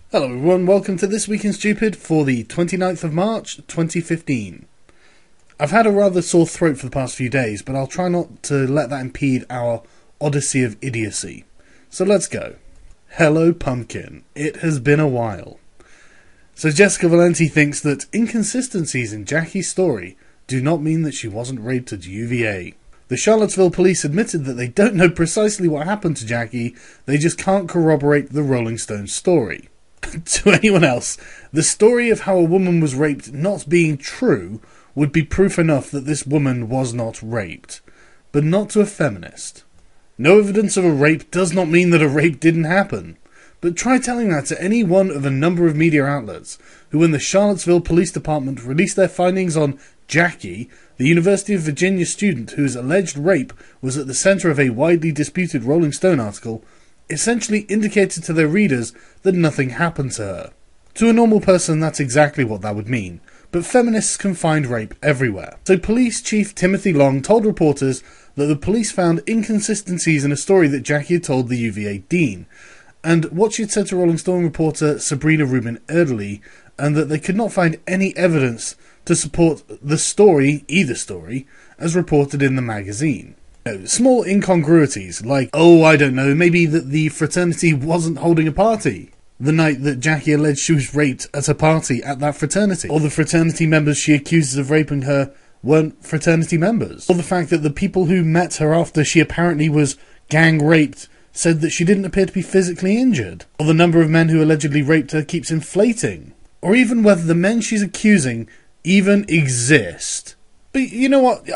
Hello everyone, welcome to This Week in Stupid for the 29th of March 2015. I've had a rather sore throat for the past few days, but I'll try not to let that impede our odyssey of idiocy. So let's go. Hello Pumpkin, it has been a while. So Jessica Valenti thinks that inconsistencies in Jackie's story do not mean that she wasn't raped at UVA. The Charlottesville police admitted that they don't know precisely what happened to Jackie, they just can't corroborate the Rolling Stones story. To anyone else, the story of how a woman was raped not being true would be proof enough that this woman was not raped. But not to a feminist. No evidence of a rape does not mean that a rape didn't happen. But try telling that to any one of a number of media outlets who, when the Charlottesville Police Department released their findings on Jackie, the University of Virginia student whose alleged rape was at the centre of a widely disputed Rolling Stone article, essentially indicated to their readers that nothing happened to her. To a normal person, that's exactly what that would mean, but feminists can find rape everywhere. So Police Chief Timothy Long told reporters that the police found inconsistencies in a story that Jackie had told the UVA dean, and what she had said to Rolling Stone reporter Sabrina Rubin Erdely, and that they could not find any evidence to support the story, either story, as reported in the magazine. Small incongruities, like, maybe that the fraternity wasn't holding a party the night that Jackie alleged she was raped at a party at that fraternity, or the fraternity members she accuses of raping her weren't fraternity members, or the fact that the people who met her after she apparently was gang raped said that she didn't appear to be physically injured, or the number of men who allegedly raped her keeps inflating, or even whether the men she's accusing even exist. But you know what,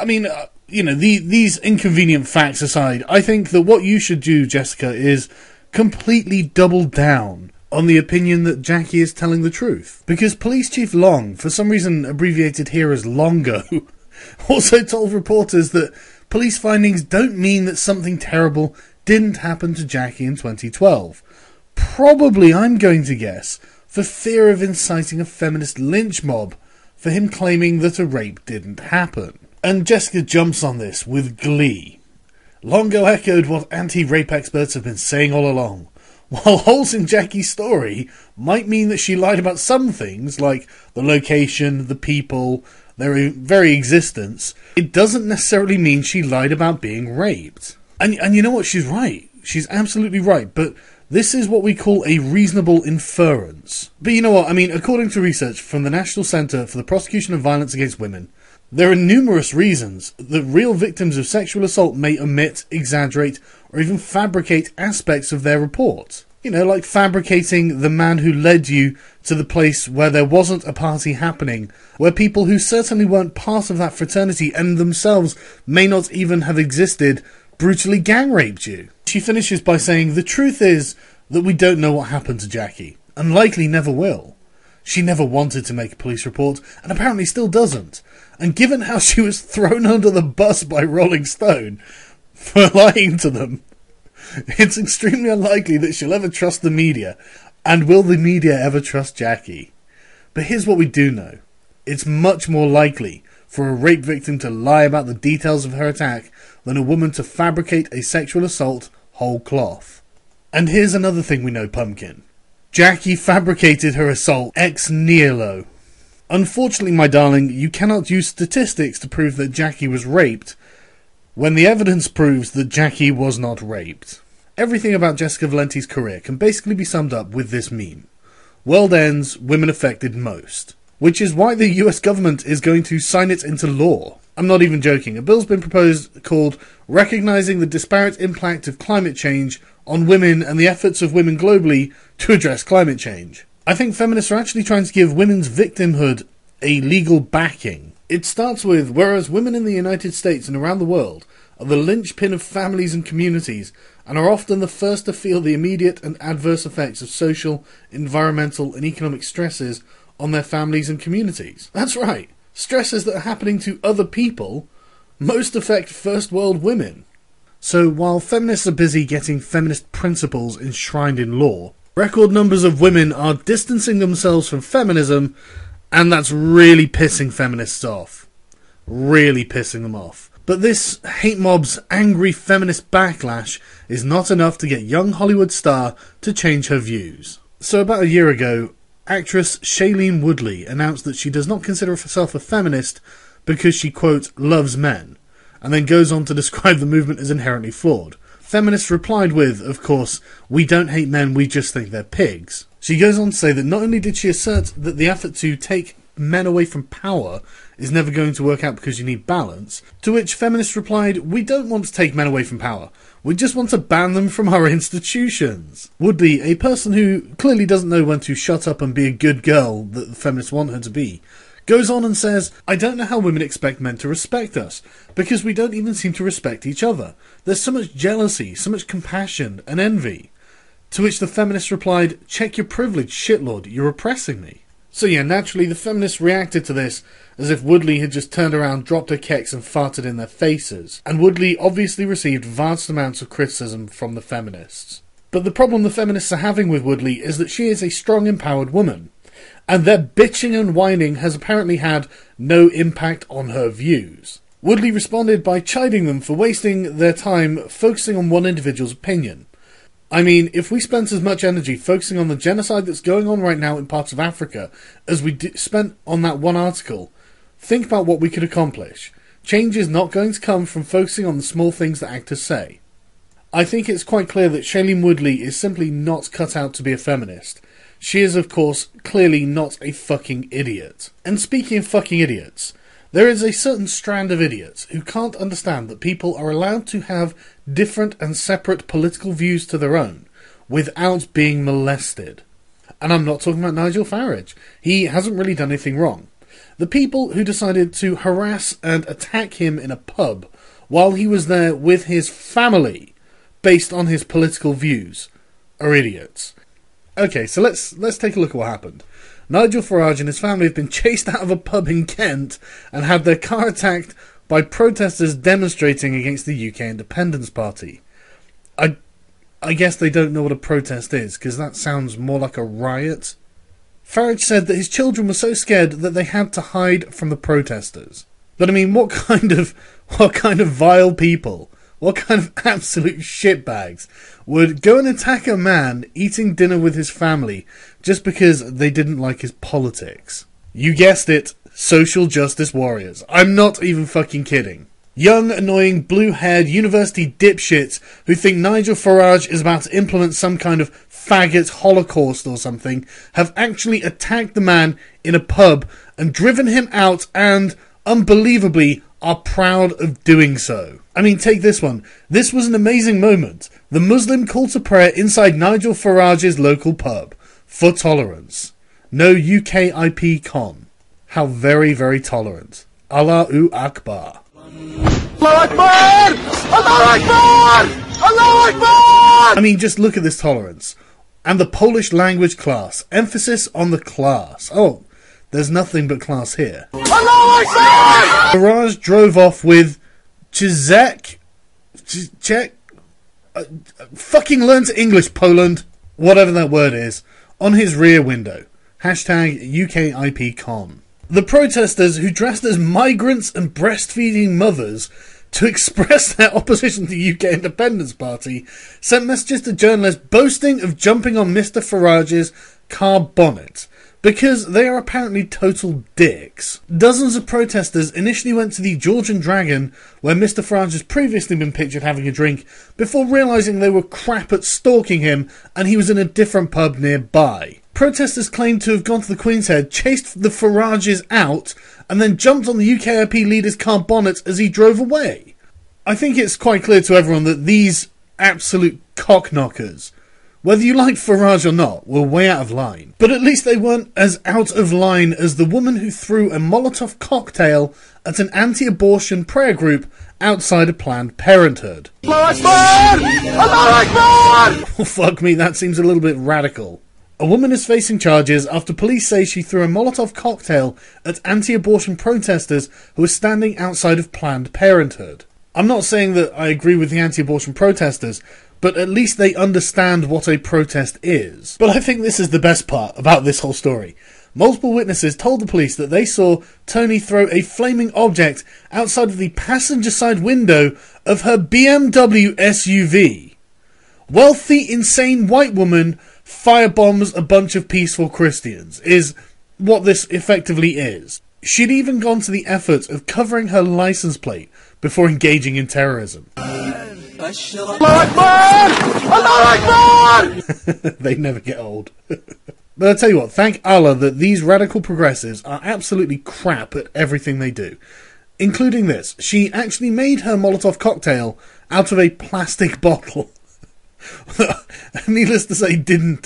these inconvenient facts aside, I think that what you should do, Jessica, is completely double down on the opinion that Jackie is telling the truth. Because Police Chief Long, for some reason abbreviated here as Longo, also told reporters that police findings don't mean that something terrible didn't happen to Jackie in 2012. Probably, I'm going to guess, for fear of inciting a feminist lynch mob for him claiming that a rape didn't happen. And Jessica jumps on this with glee. Longo echoed what anti-rape experts have been saying all along. While holes in Jackie's story might mean that she lied about some things, like the location, the people, their very existence, it doesn't necessarily mean she lied about being raped. And you know what? She's right. She's absolutely right. But this is what we call a reasonable inference. But you know what? According to research from the National Centre for the Prosecution of Violence Against Women, there are numerous reasons that real victims of sexual assault may omit, exaggerate, or even fabricate aspects of their report. Like fabricating the man who led you to the place where there wasn't a party happening, where people who certainly weren't part of that fraternity and themselves may not even have existed brutally gang raped you. She finishes by saying, the truth is that we don't know what happened to Jackie, and likely never will. She never wanted to make a police report, and apparently still doesn't. And given how she was thrown under the bus by Rolling Stone for lying to them, it's extremely unlikely that she'll ever trust the media. And will the media ever trust Jackie? But here's what we do know. It's much more likely for a rape victim to lie about the details of her attack than a woman to fabricate a sexual assault whole cloth. And here's another thing we know, Pumpkin. Jackie fabricated her assault ex nihilo. Unfortunately, my darling, you cannot use statistics to prove that Jackie was raped when the evidence proves that Jackie was not raped. Everything about Jessica Valenti's career can basically be summed up with this meme. World ends, women affected most. Which is why the US government is going to sign it into law. I'm not even joking. A bill's been proposed called Recognizing the Disparate Impact of Climate Change on Women and the Efforts of Women Globally to Address Climate Change. I think feminists are actually trying to give women's victimhood a legal backing. It starts with, whereas women in the United States and around the world are the linchpin of families and communities and are often the first to feel the immediate and adverse effects of social, environmental and economic stresses on their families and communities. That's right. Stresses that are happening to other people most affect first world women. So while feminists are busy getting feminist principles enshrined in law, record numbers of women are distancing themselves from feminism, and that's really pissing feminists off. Really pissing them off. But this hate mob's angry feminist backlash is not enough to get young Hollywood star to change her views. So about a year ago, actress Shailene Woodley announced that she does not consider herself a feminist because she, quote, loves men, and then goes on to describe the movement as inherently flawed. Feminists replied with, of course, we don't hate men, we just think they're pigs. She goes on to say that not only did she assert that the effort to take men away from power is never going to work out because you need balance, to which feminists replied, we don't want to take men away from power, we just want to ban them from our institutions. Woodley, a person who clearly doesn't know when to shut up and be a good girl that the feminists want her to be, goes on and says, I don't know how women expect men to respect us, because we don't even seem to respect each other. There's so much jealousy, so much compassion and envy. To which the feminists replied, check your privilege, shitlord, you're oppressing me. So yeah, naturally the feminists reacted to this as if Woodley had just turned around, dropped her keks and farted in their faces. And Woodley obviously received vast amounts of criticism from the feminists. But the problem the feminists are having with Woodley is that she is a strong, empowered woman. And their bitching and whining has apparently had no impact on her views. Woodley responded by chiding them for wasting their time focusing on one individual's opinion. I mean, if we spent as much energy focusing on the genocide that's going on right now in parts of Africa as we spent on that one article, think about what we could accomplish. Change is not going to come from focusing on the small things that actors say. I think it's quite clear that Shailene Woodley is simply not cut out to be a feminist. She is, of course, clearly not a fucking idiot. And speaking of fucking idiots, there is a certain strand of idiots who can't understand that people are allowed to have different and separate political views to their own without being molested. And I'm not talking about Nigel Farage. He hasn't really done anything wrong. The people who decided to harass and attack him in a pub while he was there with his family based on his political views are idiots. Okay, so let's take a look at what happened. Nigel Farage and his family have been chased out of a pub in Kent and had their car attacked by protesters demonstrating against the UK Independence Party. I guess they don't know what a protest is, because that sounds more like a riot. Farage said that his children were so scared that they had to hide from the protesters. But I mean, what kind of vile people, what kind of absolute shitbags would go and attack a man eating dinner with his family just because they didn't like his politics? You guessed it, social justice warriors. I'm not even fucking kidding. Young, annoying, blue-haired university dipshits who think Nigel Farage is about to implement some kind of faggot holocaust or something have actually attacked the man in a pub and driven him out and, unbelievably, are proud of doing so. I mean, take this one. This was an amazing moment. The Muslim call to prayer inside Nigel Farage's local pub. For tolerance. No UKIP con. How very, very tolerant. Allahu Akbar. Allahu Akbar! Allahu Akbar! Allahu Akbar! I mean, just look at this tolerance. And the Polish language class. Emphasis on the class. Oh, there's nothing but class here. Allahu Akbar! Farage drove off with Czech. Fucking learn to English, Poland. Whatever that word is. On his rear window. Hashtag UKIPCon. The protesters, who dressed as migrants and breastfeeding mothers to express their opposition to the UK Independence Party, sent messages to journalists boasting of jumping on Mr. Farage's car bonnet, because they are apparently total dicks. Dozens of protesters initially went to the Georgian Dragon, where Mr. Farage has previously been pictured having a drink, before realising they were crap at stalking him and he was in a different pub nearby. Protesters claimed to have gone to the Queen's Head, chased the Farages out, and then jumped on the UKIP leader's car bonnet as he drove away. I think it's quite clear to everyone that these absolute cockknockers, whether you like Farage or not, were way out of line. But at least they weren't as out of line as the woman who threw a Molotov cocktail at an anti-abortion prayer group outside of Planned Parenthood. Allahu Akbar! Allahu Akbar! Well, fuck me, that seems a little bit radical. A woman is facing charges after police say she threw a Molotov cocktail at anti-abortion protesters who were standing outside of Planned Parenthood. I'm not saying that I agree with the anti-abortion protesters, but at least they understand what a protest is. But I think this is the best part about this whole story. Multiple witnesses told the police that they saw Tony throw a flaming object outside of the passenger side window of her BMW SUV. Wealthy, insane white woman firebombs a bunch of peaceful Christians, is what this effectively is. She'd even gone to the effort of covering her license plate before engaging in terrorism. Allahu Akbar! Allahu Akbar! They never get old. But I'll tell you what, thank Allah that these radical progressives are absolutely crap at everything they do. Including this. She actually made her Molotov cocktail out of a plastic bottle. Needless to say, didn't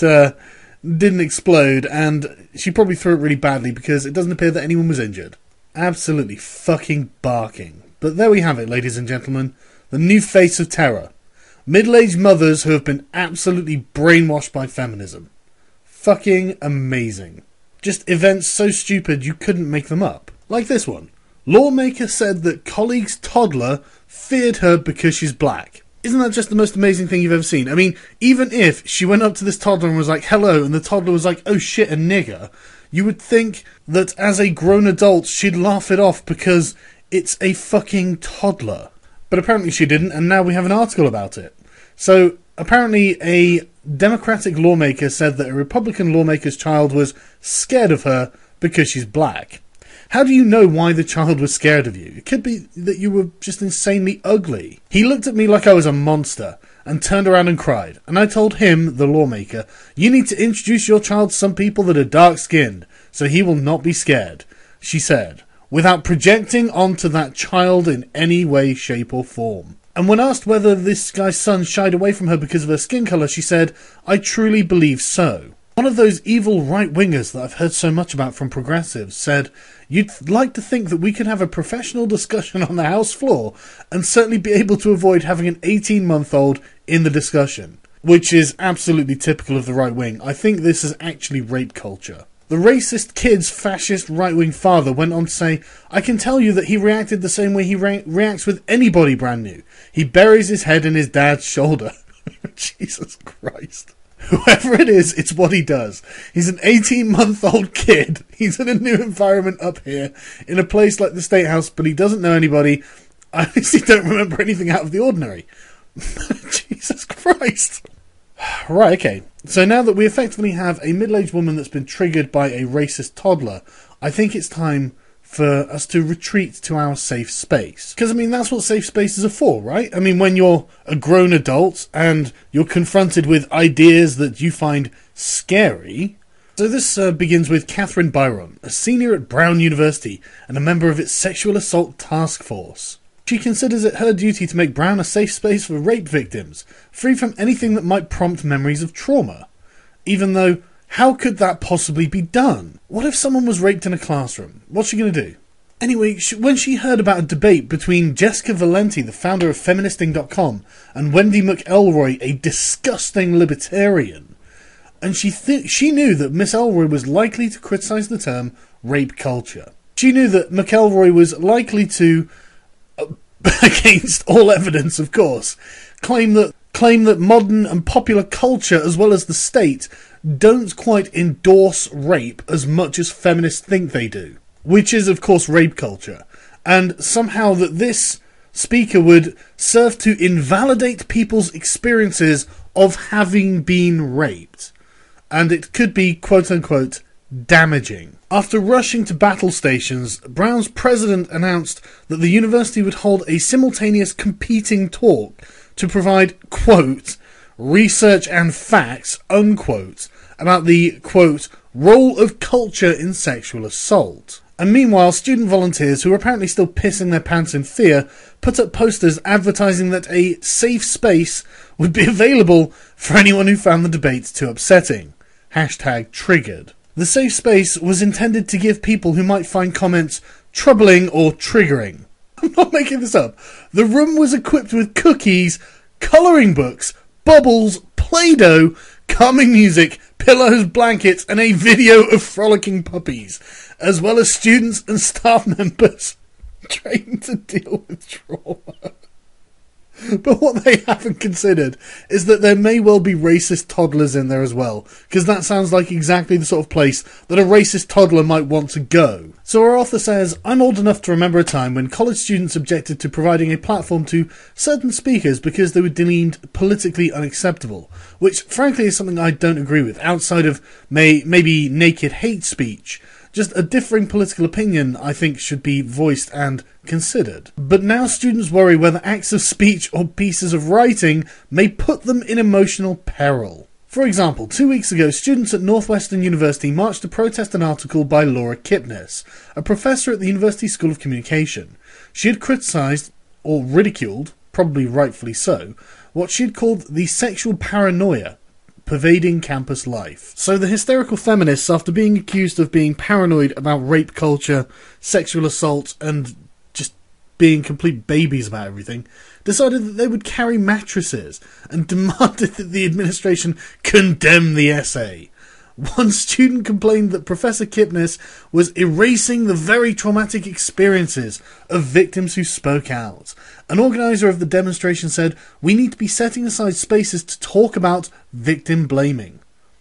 explode, and she probably threw it really badly because it doesn't appear that anyone was injured. Absolutely fucking barking. But there we have it, ladies and gentlemen. The new face of terror. Middle-aged mothers who have been absolutely brainwashed by feminism. Fucking amazing. Just events so stupid you couldn't make them up. Like this one. Lawmaker said that colleague's toddler feared her because she's black. Isn't that just the most amazing thing you've ever seen? I mean, even if she went up to this toddler and was like, hello, and the toddler was like, oh shit, a nigger, you would think that as a grown adult she'd laugh it off because it's a fucking toddler. But apparently she didn't, and now we have an article about it. So, apparently a Democratic lawmaker said that a Republican lawmaker's child was scared of her because she's black. How do you know why the child was scared of you? It could be that you were just insanely ugly. He looked at me like I was a monster and turned around and cried. And I told him, the lawmaker, you need to introduce your child to some people that are dark-skinned, so he will not be scared, she said, without projecting onto that child in any way, shape or form. And when asked whether this guy's son shied away from her because of her skin colour, she said, I truly believe so. One of those evil right-wingers that I've heard so much about from progressives said, you'd like to think that we could have a professional discussion on the House floor and certainly be able to avoid having an 18-month-old in the discussion. Which is absolutely typical of the right-wing. I think this is actually rape culture. The racist kid's fascist right-wing father went on to say, I can tell you that he reacted the same way he reacts with anybody brand new. He buries his head in his dad's shoulder. Jesus Christ. Whoever it is, it's what he does. He's an 18-month-old kid. He's in a new environment up here, in a place like the State House, but he doesn't know anybody. I honestly don't remember anything out of the ordinary. Jesus Christ. Right, okay. So now that we effectively have a middle-aged woman that's been triggered by a racist toddler, I think it's time for us to retreat to our safe space. Because, I mean, that's what safe spaces are for, right? I mean, when you're a grown adult and you're confronted with ideas that you find scary. So this begins with Catherine Byron, a senior at Brown University and a member of its sexual assault task force. She considers it her duty to make Brown a safe space for rape victims, free from anything that might prompt memories of trauma. Even though, how could that possibly be done? What if someone was raped in a classroom? What's she going to do? Anyway, when she heard about a debate between Jessica Valenti, the founder of Feministing.com, and Wendy McElroy, a disgusting libertarian, and she knew that Miss Elroy was likely to criticise the term rape culture. She knew that McElroy was likely to, against all evidence of course, claim that modern and popular culture as well as the state don't quite endorse rape as much as feminists think they do. Which is of course rape culture. And somehow that this speaker would serve to invalidate people's experiences of having been raped. And it could be quote unquote damaging. After rushing to battle stations, Brown's president announced that the university would hold a simultaneous competing talk to provide, quote, research and facts, unquote, about the, quote, role of culture in sexual assault. And meanwhile, student volunteers, who were apparently still pissing their pants in fear, put up posters advertising that a safe space would be available for anyone who found the debates too upsetting. #triggered. The safe space was intended to give people who might find comments troubling or triggering. I'm not making this up. The room was equipped with cookies, colouring books, bubbles, Play-Doh, calming music, pillows, blankets, and a video of frolicking puppies, as well as students and staff members trained to deal with trauma. But what they haven't considered is that there may well be racist toddlers in there as well, because that sounds like exactly the sort of place that a racist toddler might want to go. So our author says, I'm old enough to remember a time when college students objected to providing a platform to certain speakers because they were deemed politically unacceptable, which frankly is something I don't agree with, outside of maybe naked hate speech. Just a differing political opinion I think should be voiced and considered. But now students worry whether acts of speech or pieces of writing may put them in emotional peril. For example, 2 weeks ago, students at Northwestern University marched to protest an article by Laura Kipnis, a professor at the University School of Communication. She had criticised, or ridiculed, probably rightfully so, what she had called the sexual paranoia pervading campus life. So the hysterical feminists, after being accused of being paranoid about rape culture, sexual assault, and just being complete babies about everything, decided that they would carry mattresses and demanded that the administration condemn the essay. One student complained that Professor Kipnis was erasing the very traumatic experiences of victims who spoke out. An organiser of the demonstration said, "We need to be setting aside spaces to talk about victim blaming."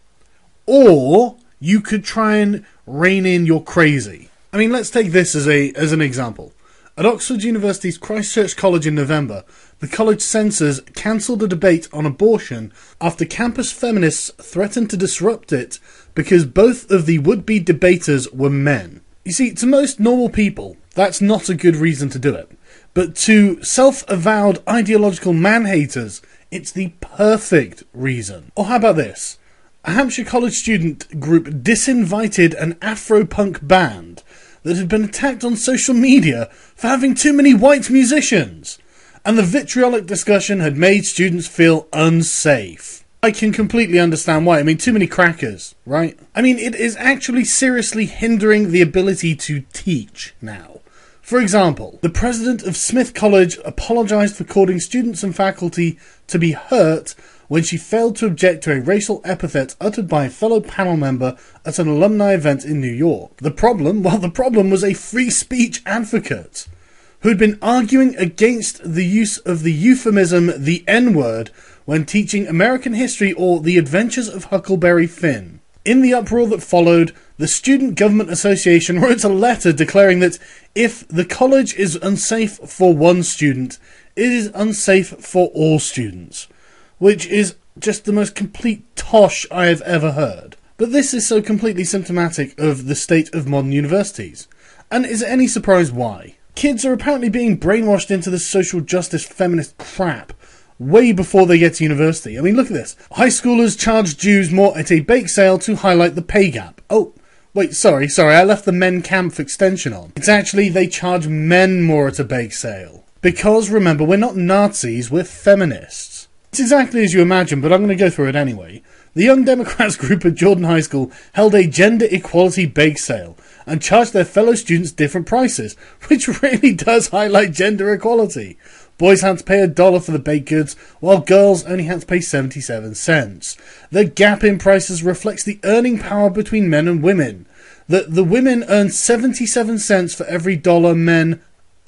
Or you could try and rein in your crazy. I mean, let's take this as an example. At Oxford University's Christ Church College in November, the college censors cancelled a debate on abortion after campus feminists threatened to disrupt it because both of the would-be debaters were men. You see, to most normal people, that's not a good reason to do it. But to self-avowed ideological man-haters, it's the perfect reason. Or how about this? A Hampshire college student group disinvited an Afro-punk band that had been attacked on social media for having too many white musicians, and the vitriolic discussion had made students feel unsafe. I can completely understand why. I mean, too many crackers, right? I mean, it is actually seriously hindering the ability to teach now. For example, the president of Smith College apologised for causing students and faculty to be hurt when she failed to object to a racial epithet uttered by a fellow panel member at an alumni event in New York. The problem was a free speech advocate who'd been arguing against the use of the euphemism the N-word when teaching American history or the adventures of Huckleberry Finn. In the uproar that followed, the Student Government Association wrote a letter declaring that if the college is unsafe for one student, it is unsafe for all students. Which is just the most complete tosh I have ever heard. But this is so completely symptomatic of the state of modern universities. And is it any surprise why? Kids are apparently being brainwashed into this social justice feminist crap way before they get to university. I mean, look at this. High schoolers charge Jews more at a bake sale to highlight the pay gap. Oh, wait, sorry, I left the Men Camp extension on. It's actually they charge men more at a bake sale. Because, remember, we're not Nazis, we're feminists. It's exactly as you imagine, but I'm going to go through it anyway. The Young Democrats group at Jordan High School held a gender equality bake sale and charged their fellow students different prices, which really does highlight gender equality. Boys had to pay $1 for the baked goods, while girls only had to pay 77 cents. The gap in prices reflects the earning power between men and women. The women earned 77 cents for every dollar men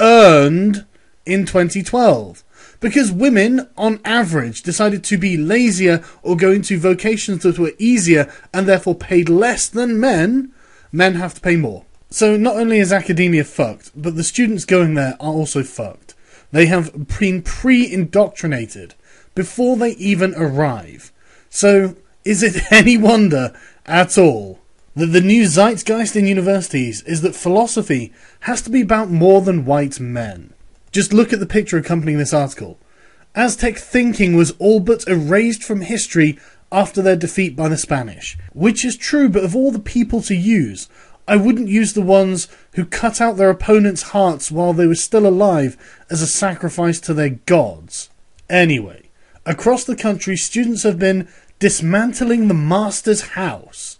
earned in 2012. Because women, on average, decided to be lazier or go into vocations that were easier and therefore paid less than men, men have to pay more. So not only is academia fucked, but the students going there are also fucked. They have been pre-indoctrinated before they even arrive. So is it any wonder at all that the new zeitgeist in universities is that philosophy has to be about more than white men? Just look at the picture accompanying this article. Aztec thinking was all but erased from history after their defeat by the Spanish. Which is true, but of all the people to use, I wouldn't use the ones who cut out their opponents' hearts while they were still alive as a sacrifice to their gods. Anyway, across the country, students have been dismantling the master's house.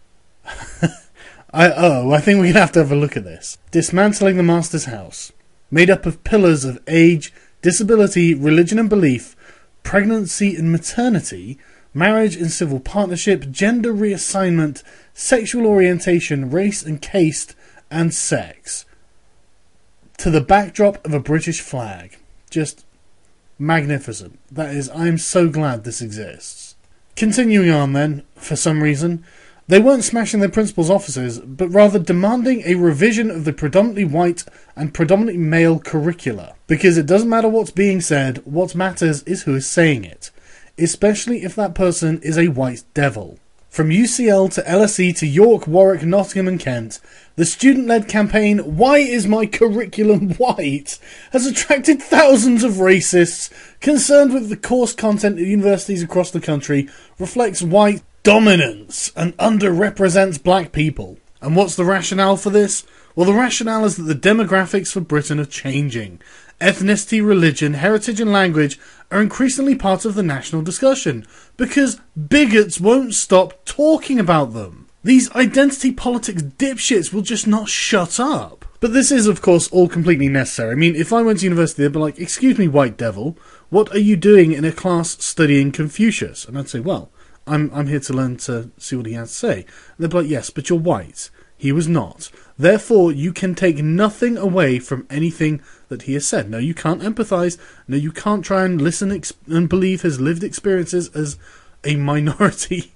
I think we're going to have a look at this. Dismantling the master's house. Made up of pillars of age, disability, religion and belief, pregnancy and maternity, marriage and civil partnership, gender reassignment, sexual orientation, race and caste, and sex. To the backdrop of a British flag. Just magnificent. That is, I'm so glad this exists. Continuing on then, for some reason, They weren't smashing their principal's offices, but rather demanding a revision of the predominantly white and predominantly male curricula. Because it doesn't matter what's being said, what matters is who is saying it, especially if that person is a white devil. From UCL to LSE to York, Warwick, Nottingham and Kent, the student-led campaign "Why is my curriculum white?" has attracted thousands of racists concerned with the course content at universities across the country reflects white dominance and underrepresents black people. And what's the rationale for this? Well, the rationale is that the demographics for Britain are changing. Ethnicity, religion, heritage and language are increasingly part of the national discussion because bigots won't stop talking about them. These identity politics dipshits will just not shut up. But this is, of course, all completely necessary. I mean, if I went to university, they'd be like, "Excuse me, white devil, what are you doing in a class studying Confucius?" And I'd say, "Well, I'm here to learn to see what he has to say." And they'd be like, "Yes, but you're white. He was not. Therefore, you can take nothing away from anything that he has said. No, you can't empathise. No, you can't try and listen and believe his lived experiences as a minority.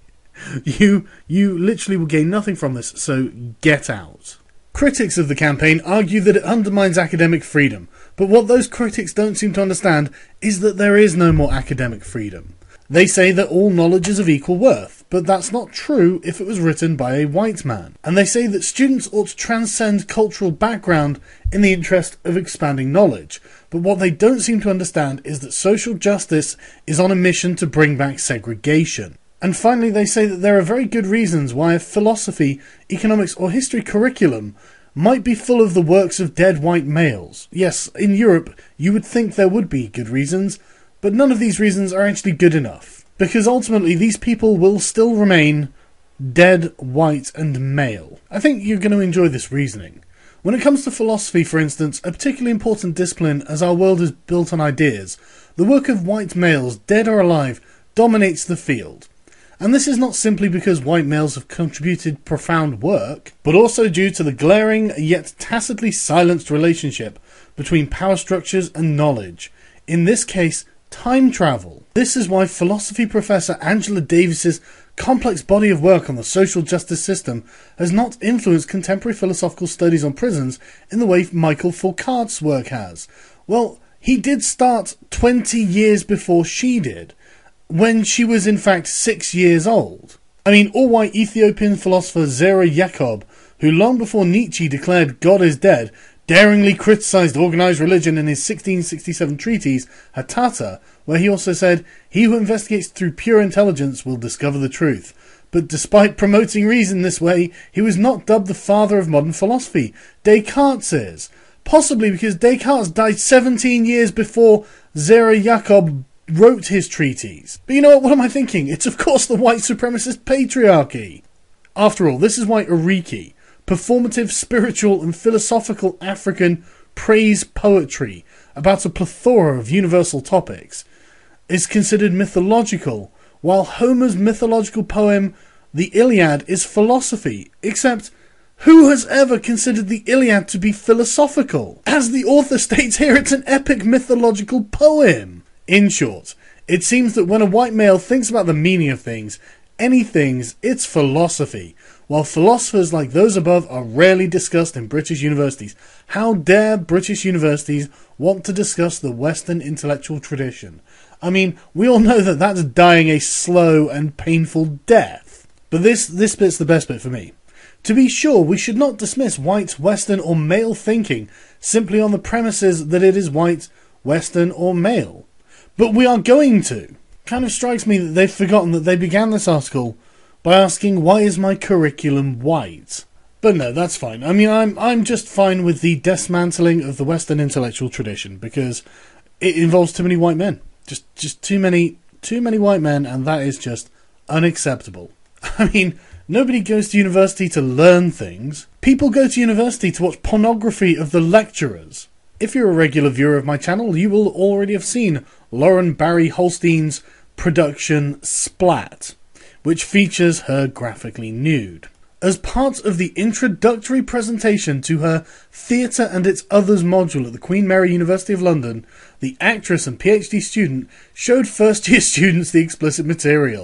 You literally will gain nothing from this, so get out." Critics of the campaign argue that it undermines academic freedom, but what those critics don't seem to understand is that there is no more academic freedom. They say that all knowledge is of equal worth, but that's not true if it was written by a white man. And they say that students ought to transcend cultural background in the interest of expanding knowledge. But what they don't seem to understand is that social justice is on a mission to bring back segregation. And finally, they say that there are very good reasons why a philosophy, economics or history curriculum might be full of the works of dead white males. Yes, in Europe, you would think there would be good reasons, but none of these reasons are actually good enough. Because ultimately, these people will still remain dead, white and male. I think you're going to enjoy this reasoning. When it comes to philosophy, for instance, a particularly important discipline as our world is built on ideas, the work of white males, dead or alive, dominates the field. And this is not simply because white males have contributed profound work, but also due to the glaring yet tacitly silenced relationship between power structures and knowledge. In this case, time travel. This is why philosophy professor Angela Davis's complex body of work on the social justice system has not influenced contemporary philosophical studies on prisons in the way Michael Foucault's work has. Well, he did start 20 years before she did, when she was in fact 6 years old. I mean, all-white Ethiopian philosopher Zera Yacob, who long before Nietzsche declared God is dead, daringly criticised organised religion in his 1667 treatise, Hatata, where he also said, "He who investigates through pure intelligence will discover the truth." But despite promoting reason this way, he was not dubbed the father of modern philosophy. Descartes is. Possibly because Descartes died 17 years before Zera Yacob wrote his treatise. But you know what am I thinking? It's of course the white supremacist patriarchy. After all, this is why Ariki, performative, spiritual and philosophical African praise poetry about a plethora of universal topics, is considered mythological, while Homer's mythological poem, the Iliad, is philosophy. Except, who has ever considered the Iliad to be philosophical? As the author states here, it's an epic mythological poem. In short, it seems that when a white male thinks about the meaning of things, any things, it's philosophy, while philosophers like those above are rarely discussed in British universities. How dare British universities want to discuss the Western intellectual tradition? I mean, we all know that that's dying a slow and painful death. But this bit's the best bit for me. To be sure, we should not dismiss white, Western or male thinking simply on the premises that it is white, Western or male. But we are going to. Kind of strikes me that they've forgotten that they began this article by asking, why is my curriculum white? But no, that's fine. I mean, I'm just fine with the dismantling of the Western intellectual tradition because it involves too many white men. Just too many white men, and that is just unacceptable. I mean, nobody goes to university to learn things. People go to university to watch pornography of the lecturers. If you're a regular viewer of my channel, you will already have seen Lauren Barry Holstein's production Splat, which features her graphically nude. As part of the introductory presentation to her Theatre and Its Others module at the Queen Mary University of London, the actress and PhD student showed first-year students the explicit material.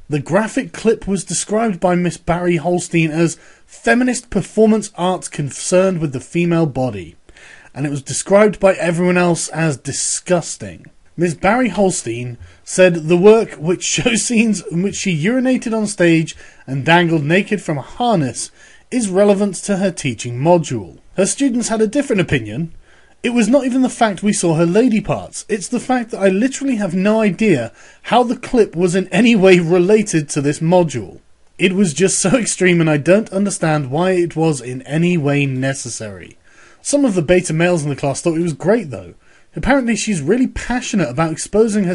The graphic clip was described by Miss Barry Holstein as feminist performance art concerned with the female body, and it was described by everyone else as disgusting. Miss Barry Holstein said the work, which shows scenes in which she urinated on stage and dangled naked from a harness, is relevant to her teaching module. Her students had a different opinion. It was not even the fact we saw her lady parts, it's the fact that I literally have no idea how the clip was in any way related to this module. It was just so extreme and I don't understand why it was in any way necessary. Some of the beta males in the class thought it was great though. Apparently she's really passionate about exposing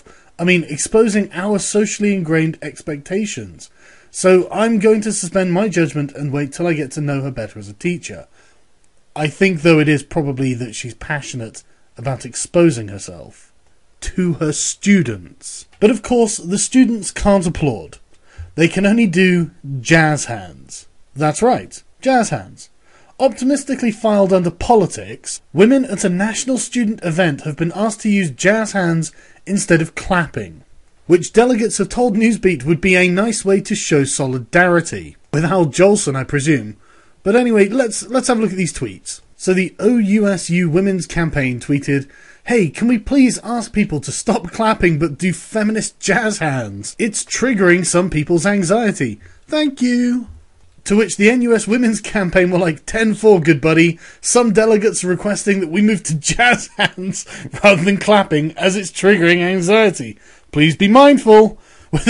our socially ingrained expectations. So I'm going to suspend my judgment and wait till I get to know her better as a teacher. I think, though, it is probably that she's passionate about exposing herself to her students. But of course, the students can't applaud. They can only do jazz hands. That's right, jazz hands. Optimistically filed under politics, women at a national student event have been asked to use jazz hands instead of clapping, which delegates have told Newsbeat would be a nice way to show solidarity. With Hal Jolson, I presume. But anyway, let's have a look at these tweets. So the OUSU Women's Campaign tweeted, "Hey, can we please ask people to stop clapping but do feminist jazz hands? It's triggering some people's anxiety. Thank you." To which the NUS Women's Campaign were like, 10-4, good buddy. Some delegates are requesting that we move to jazz hands rather than clapping as it's triggering anxiety. Please be mindful. With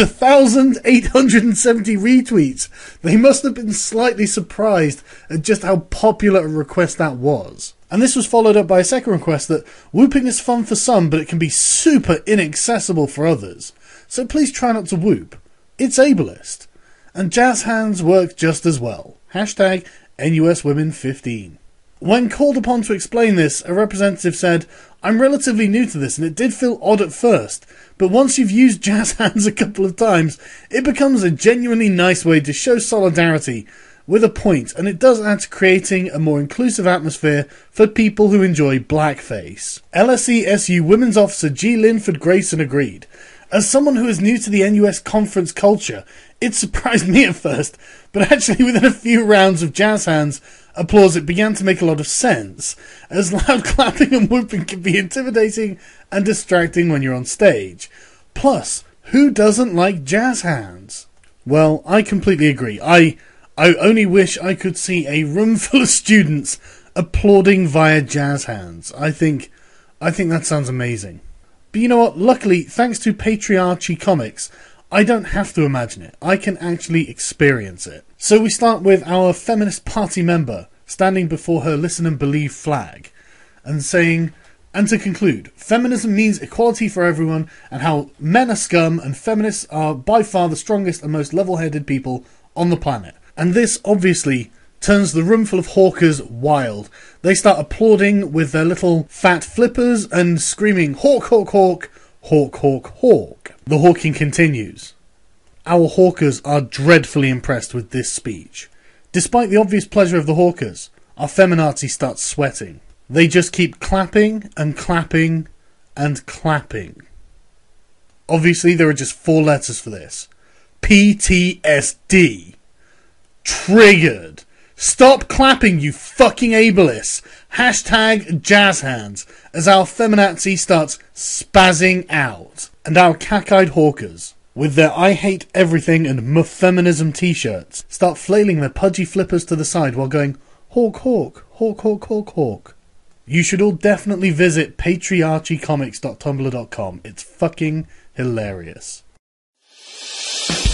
1,870 retweets, they must have been slightly surprised at just how popular a request that was. And this was followed up by a second request that whooping is fun for some, but it can be super inaccessible for others. So please try not to whoop. It's ableist. And jazz hands work just as well. Hashtag NUSWomen15. When called upon to explain this, a representative said, "I'm relatively new to this and it did feel odd at first, but once you've used jazz hands a couple of times, it becomes a genuinely nice way to show solidarity with a point, and it does add to creating a more inclusive atmosphere for people who enjoy blackface." LSE-SU Women's Officer G. Linford Grayson agreed. As someone who is new to the NUS conference culture, it surprised me at first, but actually within a few rounds of jazz hands applause it began to make a lot of sense, as loud clapping and whooping can be intimidating and distracting when you're on stage. Plus, who doesn't like jazz hands? Well, I completely agree. I only wish I could see a room full of students applauding via jazz hands. I think that sounds amazing. But you know what? Luckily, thanks to Patriarchy Comics, I don't have to imagine it. I can actually experience it. So we start with our Feminist Party member standing before her Listen and Believe flag and saying, and to conclude, feminism means equality for everyone and how men are scum and feminists are by far the strongest and most level-headed people on the planet. And this obviously turns the room full of hawkers wild. They start applauding with their little fat flippers and screaming, "Hawk, hawk, hawk, hawk, hawk, hawk." The hawking continues. Our hawkers are dreadfully impressed with this speech. Despite the obvious pleasure of the hawkers, our feminazi starts sweating. They just keep clapping and clapping and clapping. Obviously, there are just 4 letters for this. PTSD. Triggered. Stop clapping, you fucking ableists. Hashtag jazz hands as our feminazi starts spazzing out. And our cack-eyed hawkers, with their I hate everything and muff-feminism t-shirts, start flailing their pudgy flippers to the side while going, "Hawk, hawk, hawk, hawk, hawk, hawk." You should all definitely visit patriarchycomics.tumblr.com. It's fucking hilarious.